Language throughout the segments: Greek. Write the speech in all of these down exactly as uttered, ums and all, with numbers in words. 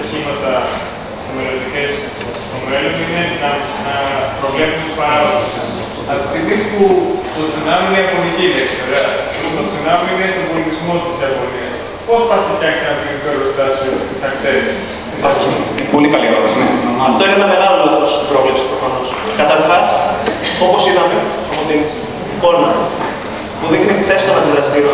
ατυχήματα μελλοντικές στο μέλλον είναι να, να προβλέπουν τους παράγοντες. Από τη στιγμή που το τσουνάμι είναι η Ιαπωνική λέξη, ωραία. Το τσουνάμι είναι στον πολιτισμό της Ιαπωνίας. Πώς πας να φτιάξεις ένα πυρηνικό εργοστάσιο στις ακτές της Ιαπωνίας? Πολύ καλή ερώτηση. Ναι. Αυτό είναι ένα μεγάλο λάθος στην πρόβλεψη προφανώς. Καταρχάς, όπως είδαμε από την εικόνα που δείχνει τη θέση των αντιδραστήρων.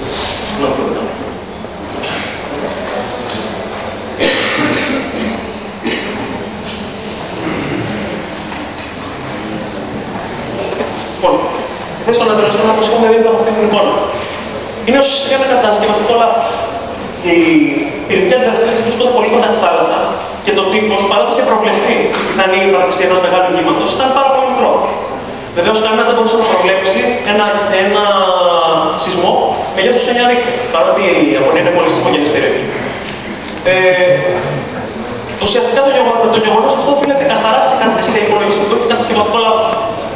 Λοιπόν, η θέση των αντιδραστήρων, όπως έχουμε δει από αυτή την εικόνα, είναι ουσιαστικά ένα κατασκευαστικό λάθος. Οι πυρηνικοί αντιδραστήρες βρίσκονται πολύ κοντά στη θάλασσα και το τύπος, παρά το είχε προβλεφθεί η πιθανή ύπαρξη ενός μεγάλου κύματος, ήταν πάρα πολύ μικρό. Βεβαίως, κανένα δεν μπορούσε να προβλέψει ένα, ένα σεισμό μεγέθους εννιά ρίχτερ, παρότι η Ιαπωνία είναι πολύ σεισμογενής περιοχή. Ε, ουσιαστικά το, γεγονό, το γεγονός αυτό οφείλεται καθαρά σε, σε υπολογιστικό και κατασκευαστικό λάθος.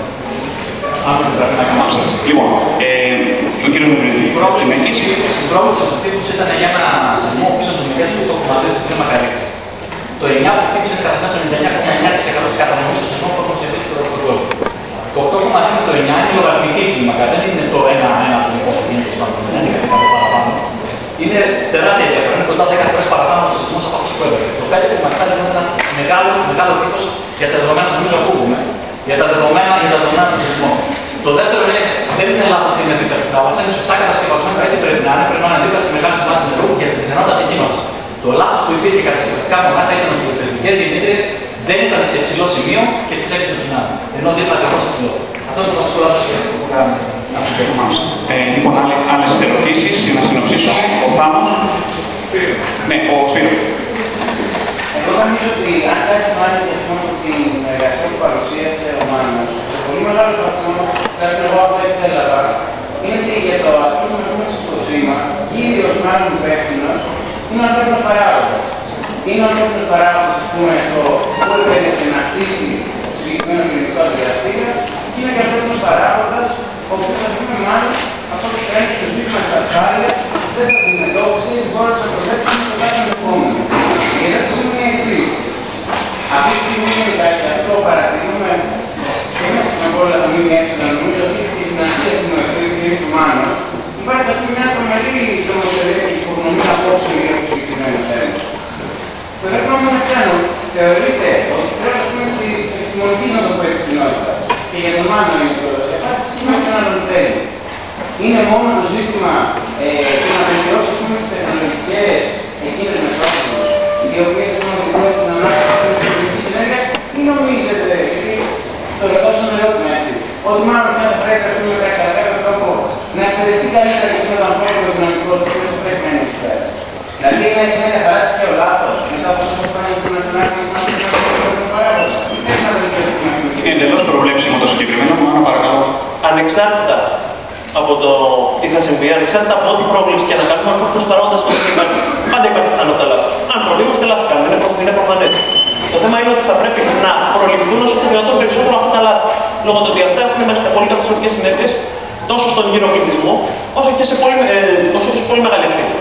Λοιπόν, ε, ο κύριος Μουμπρίδης, συνεχής. Η πρόβλεψη του τύπου ήταν για ένα σεισμό πίσω του μεγέθους οκτώ κόμμα τρία στο κλίμα Καρύβδη. Το εννιά που χτύπησε είναι καθαρά στο ενενήντα εννιά κόμμα εννιά τοις εκατό της κατανομής του σεισμού που έχουν συμβεί στον κόσμο. Το οκτώ κόμμα τρία με το εννιά είναι λογαριθμική κλίμακα, δεν είναι το ένα ένα του πόσο γίνεται στο πάνω, δεν είναι κάτι παραπάνω. Είναι τεράστια διαφορά, είναι κοντά δέκα φορές παραπάνω ο σεισμός από αυτό που έπρεπε. Το πέντε κόμμα επτά είναι ένας μεγάλο, μεγάλο τύπος για τα δεδομένα του νομίζω ακούγουμε, για τα δεδομένα για τα δεδομένα του σεισμού. Το δεύτερο είναι, δεν είναι λάθος ότι είναι δίπλα στη θάλασσα, είναι σωστά κατασκευασμένο, έτσι πρέπει να είναι, πρέπει να είναι δίπλα σε μεγάλες μάζες νερού για την πιθανότητα ατυχήματος. Το λάθος που υπήρχε κατασκευαστικά μονάχα ήταν ότι οι πυρηνικές γεννήτριες δεν ήταν σε υψηλό σημείο και τις έπιασε το τσουνάμι. Ενώ δίπλα ακριβώς σε ψηλό. Αυτό είναι το βασικό λάθος που κάνουμε. Ε, λοιπόν, άλλες ερωτήσεις, για να συνοψίσω. Ο Θάνος. Ναι, ο Σπύρος. Εγώ νομίζω ότι αν κάτι μάθει από την εργασία που παρουσίασε ο Μάνος, σε πολύ μεγάλο βαθμό, τουλάχιστον εγώ αυτό έτσι έλαβα, είναι ότι για το ατύχημα που έχουμε στο σήμα, κύριος μάλλον υπεύθυνος, είναι ο ανθρώπινος παράγοντας. Είναι ο ανθρώπινος παράγοντας, ας πούμε, στο που επέλεξε να χτίσει το συγκεκριμένο πυρηνικό αντιδραστήριο, και είναι και ο ανθρώπινος παράγοντας, ο οποίος, ας πούμε, μάλλον από ό,τι φαίνεται στο ζήτημα της ασφάλειας, δεν θα αντιμετώπισε ή μπόρεσε να προβλέψει στο κάθε ενδεχόμενο. Η ερώτηση μου είναι η εξής. Αυτή τη στιγμή και αυτό παρατηρούμε και μέσα στην απόλυτα του ΜΜΕ, νομίζω ότι η δυνατότητα του Μεσογείου του Μάνος υπάρχει αυτή μια τρομερή νομοθεσία και υπογνωμή απόψεων για το συγκεκριμένο θέμα. Το ερώτημα μου είναι πλέον, θεωρείται ότι πρέπει να πούμε τη επιστημονική κοινότητα και για τον Μάνο η απάντηση είναι ότι έναν θέλει. Είναι μόνο το ζήτημα ε, του να βελτιώσει τις τεχνολογικές εκείνες μεθόδους, οι οποίες έχουν οδηγήσει στην ανάπτυξη της τεχνολογικής ενέργειας, ή νομίζετε, γιατί το ρωτώ σαν ερώτημα έτσι, ότι μάλλον θα πρέπει ας πούμε, κατά κάποιο τρόπο να εκπαιδευτεί καλύτερα και με τον ανθρώπινο δυναμικό του, όπως πρέπει να είναι εκεί πέρα. Δηλαδή είναι μια παράτηση και ο λάθος, μετά από αυτό που κάνει το National Paragons, ή πρέπει να βελτιωθεί την τεχνολογική. Είναι εντελώς προβλέψιμο το συγκεκριμένο, μόνο παρακαλώ. Ανεξάρτητα από το τι θα συμβεί, ανεξάρτητα από ό,τι πρόβλεψη και να κάνουμε, ο ανθρώπινος παράγοντας πάντα υπάρχει. Πάντα υπάρχει πιθανότητα λάθος. Αν προβήμαστε, λάθη κάνουμε, είναι, προ... είναι προφανές. Το θέμα είναι ότι θα πρέπει να προληφθούν όσο το δυνατόν περισσότερο αυτά τα λάθη. Λόγω του ότι αυτά έχουν πολύ καταστροφικές συνέπειες τόσο στον γύρο πληθυσμό, όσο και σε πολύ, ε, όσο και σε πολύ μεγάλη ευθύνη.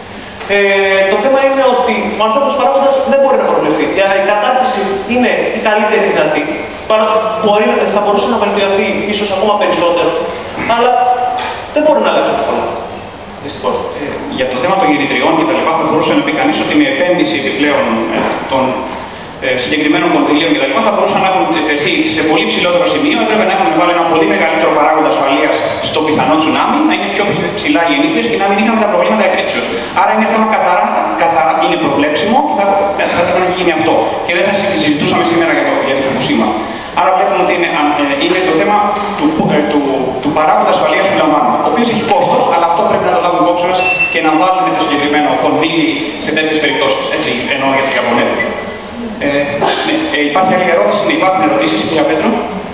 Ε, το θέμα είναι ότι ο ανθρώπινος παράγοντας δεν μπορεί να προβλεφθεί. Η κατάρτιση είναι η καλύτερη δυνατή. Μπορεί, θα μπορούσε να βελτιωθεί ίσως ακόμα περισσότερο, αλλά δεν μπορεί να αλλάξει πολλά. Δυστυχώς. Ε, για το θέμα των γεννητριών και τα λοιπά, θα μπορούσε να πει κανείς ότι με επένδυση επιπλέον ε, των ε, συγκεκριμένων κονδυλίων κτλ. Θα μπορούσαν να έχουν τεθεί σε πολύ ψηλότερο σημείο. Έπρεπε να έχουν βάλει ένα πολύ μεγαλύτερο παράγοντα ασφαλείας στο πιθανό τσουνάμι, να είναι πιο ψηλά οι γεννήτριες και να μην είχαμε τα προβλήματα εκρήξεως. Άρα είναι θέμα καθαρά, καθαρά είναι προβλέψιμο και θα, θα έπρεπε να γίνει αυτό. Και δεν θα συζητούσαμε σήμερα για το, για το Φουκουσίμα. Άρα βλέπουμε ότι είναι, είναι το θέμα του, του, του παράγοντα ασφαλείας που λαμβάνουμε, ο οποίος έχει κόστος, αλλά αυτό πρέπει να το λάβουμε υπόψη μας και να βάλουμε το συγκεκριμένο κονδύλι σε τέτοιες περιπτώσεις. Έτσι εννοώ για τους Ιαπωνέζους. Ε, ναι, ε, υπάρχει άλλη ερώτηση, ναι, υπάρχουν ερωτήσεις, κυρία Πέτρο.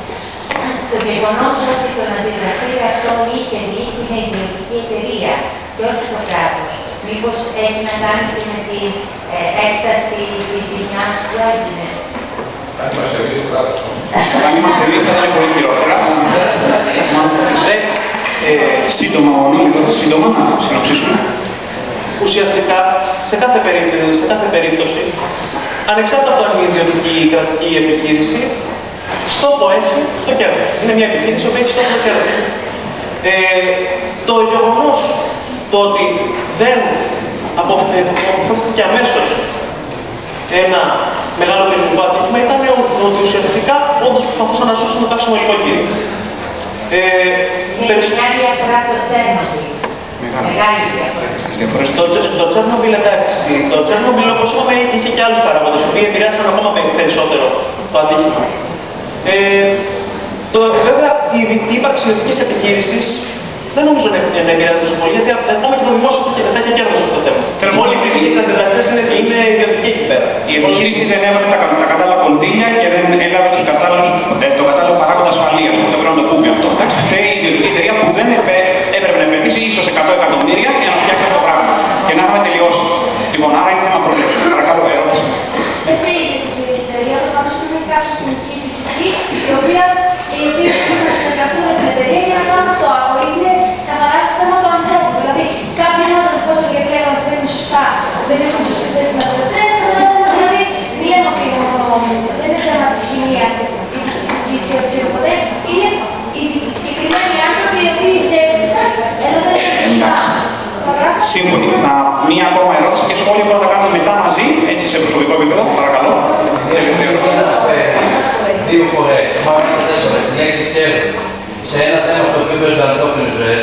Το γεγονός ότι τον αντιδραστήριο αυτό είχε λύσει μια ιδιωτική εταιρεία και όχι το κράτος, μήπως έχει να κάνει και με την ε, έκταση της ζημιάς που έγινε? Αν είμαστε εμείς το κράτος. Αν είμαστε εμείς θα ήταν πολύ χειρότερα. Ε, σύντομα, ο Νόμιλος, σύντομα να συνοψίσουμε. ουσιαστικά σε κάθε, περίπτωση, σε κάθε περίπτωση, ανεξάρτητα από το αν είναι ιδιωτική ή κρατική επιχείρηση, στόχο έχει το κέρδος. Είναι μια επιχείρηση που έχει στόχο το κέρδος. Ε, το γεγονός το ότι δεν αποφεύγει αμέσως ένα μεγάλο πυρηνικό ατύχημα ήταν ότι ουσιαστικά όντως προσπαθούσαν να σώσουν το καύσιμο υλικόκυριο. Ε, Μια διαφορά από το Τσέρνομπιλ. Μεγάλη διαφορά. Το, το Τσέρνομπιλ, εντάξει. Το Τσέρνομπιλ, όπως είπαμε, είχε και άλλους παράγοντες, οι οποίοι επηρεάσαν ακόμα περισσότερο το ατύχημα. Ε, το, βέβαια, η, η ύπαρξη ιδιωτικής επιχείρησης δεν νομίζω να επηρεάζει τόσο πολύ, γιατί ακόμα και το δημόσιο θα έχει κέρδος αυτό το θέμα. Όλοι οι πυρηνικοί αντιδραστές είναι, είναι ιδιωτικοί εκεί πέρα. Η επιχείρηση δεν έβαλε τα, τα κατάλληλα κονδύλια και δεν έλαβε τους κατάλληλους, το κατάλληλο παράγοντα ασφαλείας, που δεν πρέπει να το πούμε αυτό. Εντάξει, φταίει η ιδιωτική εταιρεία που δεν επέ, έπρεπε να επενδύσει ίσως εκατό εκατομμύρια για να φτιάξει αυτό το πράγμα. Και να είχαμε τελειώσει. Λοιπόν, άρα είναι θέμα πρόληψης. Παρακαλώ, ερώτηση. Δεν φταίει η ιδιωτική εταιρεία, προφανώς είναι κάποιο στην φυσική, η οποία οι οποίοι πρέπει να συνεργαστούν με την εταιρεία για να κάνουν αυτό. Είναι καθαρά στο θέμα του ανθρώπου. Δηλαδή, κάποιοι είναι όταν σκότσο γιατί λέγανε ότι δεν είναι σωστά, δεν έχουν σωστή θέση να το επιτρέπουν. Δηλαδή, δεν λέμε ότι είναι μόνο δεν είναι θέμα τη χημία ή τη φυσική ή οτιδήποτε. Είναι οι συγκεκριμένοι άνθρωποι οι οποίοι εδώ δεν είναι σωστά. Σύμφωνοι. Να, μία ακόμα ερώτηση και σχόλιο που θα τα κάνουμε μετά μαζί, έτσι σε προσωπικό επίπεδο. Παρακαλώ. Δύο φορές, μάλλον τέσσερις, τη λέξη κέρδος σε ένα θέμα στο οποίο παίζουν ανθρώπινες ζωές.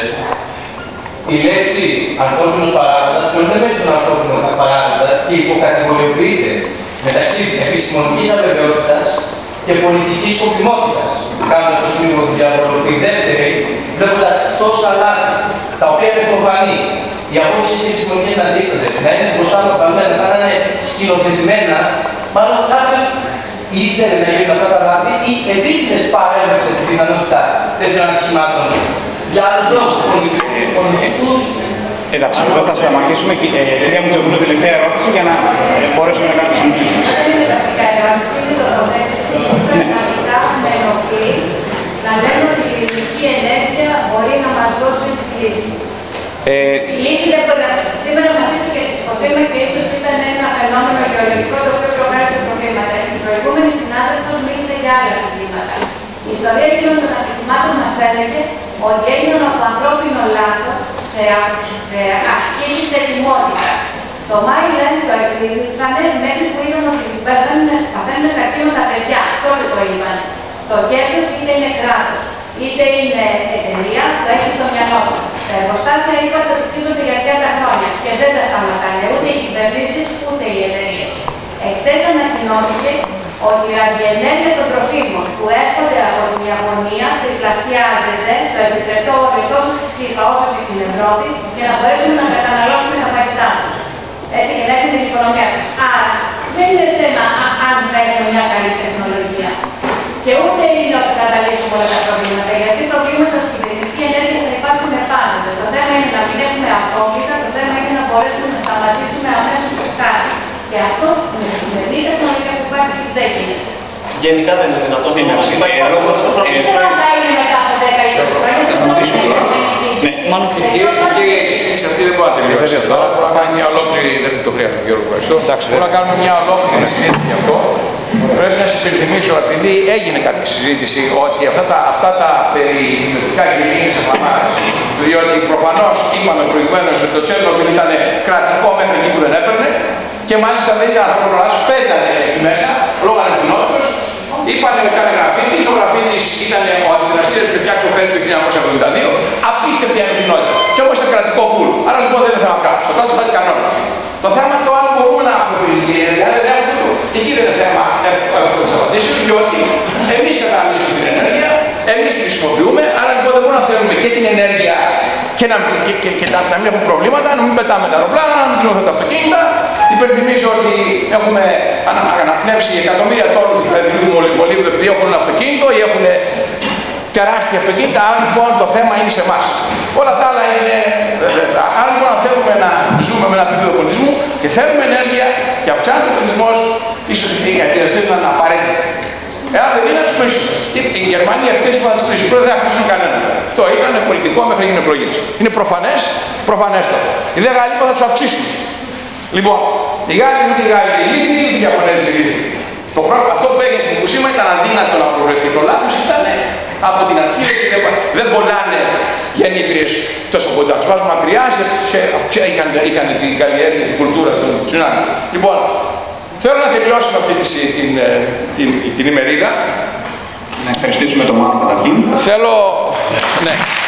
Η λέξη ανθρώπινος παράγοντας που δεν παίζει τον ανθρώπινο παράγοντα και υποκατηγοριοποιείται μεταξύ επιστημονικής αβεβαιότητας και πολιτικής σκοπιμότητας. Κάνοντας το σημείο του διάβολου, η δεύτερη, βλέποντας τόσα λάθη, τα οποία είναι προφανή, οι απόψεις και οι επιστημονικές να δείχνονται, να είναι μπροστά από καμένα, σαν να είναι σκηνοθετημένα, μάλλον κάποιος ήθελε να γίνουν αυτά τα λάθη ή επίτηδες παρέμβασε τη πιθανότητα τέτοιων ατυχημάτων για άλλους λόγους πολιτικούς. Εντάξει, εδώ θα σταματήσουμε. Ε, κυρία Μητσογλου, τελευταία ερώτηση για να ε, μπορέσουμε να κάνουμε συνεχίσουμε. Είναι βασικά ερώτηση, είναι το τοποθέτηση. Πραγματικά με ενοχλεί να λέμε ότι η πυρηνική ενέργεια μπορεί να μας δώσει τη λύση. Ε, η λύση δεν μπορεί να... Σήμερα μας είπε πως είμαι και ίσως ήταν ένα φαινόμενο γεωλογικό το οποίο προκάλεσε προβλήματα. Η προηγούμενη συνάδελφος μίλησε για άλλα προβλήματα. Η ιστορία εκείνων των ατυχημάτων μας έλεγε ότι έγιναν από ανθρώπινο λάθος σε, σε ασκήσεις ετοιμότητας. Το Μάιλεν το εκδίδησαν μέχρι που είδαν ότι παθαίνουν καρκίνο τα παιδιά. Τότε το είπαν. Το κέρδος είτε είναι κράτος, είτε είναι εταιρεία, το έχει στο μυαλό του. Τα εργοστάσια είπατε ότι χτίζονται για τριάντα χρόνια και δεν τα σταματάνε ούτε οι κυβερνήσεις ούτε οι εταιρείες. Εχθές ανακοινώθηκε ότι η ραδιενέργεια των τροφίμων που έρχονται από την Ιαπωνία τριπλασιάζεται στο επιτρεπτό όριο τόσο στη ΣΥΠΑ όσο και στην Ευρώπη για να μπορέσουμε να καταναλώσουμε τα φαγητά τους. Έτσι και να έχουν την οικονομία τους. Άρα δεν είναι θέμα αν θα έχουμε μια καλή τεχνολογία. Και ούτε είναι ότι θα τα λύσουμε όλα τα προβλήματα, γιατί προβλήματα στην πυρηνική ενέργεια θα υπάρχουν πάντοτε. Το θέμα είναι να μην έχουμε απόβλητα, το θέμα είναι να μπορέσουμε να σταματήσουμε αμέσως τη σκάση. Και αυτό με τη σημερινή τεχνολογία που υπάρχει δεν γίνεται. Γενικά δεν είναι δυνατόν να υπάρχει δεν θα είναι μετά από δέκα ή είκοσι χρόνια. Θα σταματήσουμε τώρα. Μάλλον και η συζήτηση αυτή δεν μπορεί να τελειώσει. Τώρα μπορούμε να κάνουμε μια ολόκληρη. Δεν το χρειάζεται, Γιώργο, ευχαριστώ. Μπορούμε να κάνουμε μια ολόκληρη συζήτηση γι' αυτό. Πρέπει να σας υπενθυμίσω, επειδή έγινε κάποια συζήτηση, ότι αυτά τα, αυτά τα περί ιδιωτικά και ελληνικές επανάληψη, διότι προφανώς είπαμε προηγουμένως ότι το Τσέρνομπιλ ήταν κρατικό μέχρι εκεί που δεν έπαιρνε και μάλιστα δεν ήταν ανθρώπινο λάθος, παίζανε εκεί μέσα λόγω ανευθυνότητος. Είπανε με κάνει γραφίτι, το γραφίτι ήταν ο αντιδραστήρας που φτιάξει το φέρνει το χίλια εννιακόσια εβδομήντα δύο, απίστευτη ανευθυνότητα. Και όμως ήταν κρατικό πουλ. Άρα λοιπόν δεν είναι θέμα κράτους. Το κράτος θα έχει κανόνα. Το θέμα είναι το αν μπορούμε να έχουμε πυρηνική ενέργεια, δεν έχουμε το. Και εκεί δεν είναι θέμα εύκολο να απαντήσω, διότι εμείς καταναλύσουμε την ενέργεια, εμείς τη χρησιμοποιούμε, άρα λοιπόν δεν μπορούμε να θέλουμε και την ενέργεια και να, και, και, και, να μην έχουμε προβλήματα, να μην πετάμε τα αεροπλάνα, να μην κλείνουμε τα αυτοκίνητα. Υπενθυμίζω ότι έχουμε αναπνεύσει εκατομμύρια τόνους του πετρελαίου μολύβδου επειδή έχουν ένα αυτοκίνητο ή έχουν τεράστια αυτοκίνητα, άρα λοιπόν το θέμα είναι σε εμάς. Όλα τα άλλα είναι. Άρα λοιπόν αν θέλουμε να ζούμε με ένα επίπεδο πολιτισμού και θέλουμε ενέργεια και αυξάνεται ο πολιτισμός, ίσως οι αντιδραστές να είναι απαραίτητοι. Εάν δεν είναι, να τους κλείσουμε. Οι Γερμανοί αυτές που θα τις κλείσουν, πρώτα δεν θα κλείσουν κανέναν. Αυτό ήταν πολιτικό μέχρι να γίνουν εκλογές. Είναι προφανές, προφανέστατο. Οι δε Γάλλοι θα τους αυξήσουν. Λοιπόν, οι Γάλλοι ούτε οι Γάλλοι ηλίθιοι, ούτε οι Ιαπωνέζοι ηλίθιοι. Το πρώτο, αυτό που έγινε στην Φουκουσίμα ήταν αδύνατο να προβλεφθεί. Το λάθος ήταν από την αρχή ότι δεν, δεν κολλάνε γεννήτριες τόσο κοντά. Τους βάζουν μακριά, σε, σε, σε, είχαν, είχαν την καλλιέργεια, την κουλτούρα του τσουνάμι. Λοιπόν, θέλω να τελειώσουμε αυτή την, την, την, την ημερίδα. Να ευχαριστήσουμε τον Μάνο καταρχήν. Θέλω... Ναι.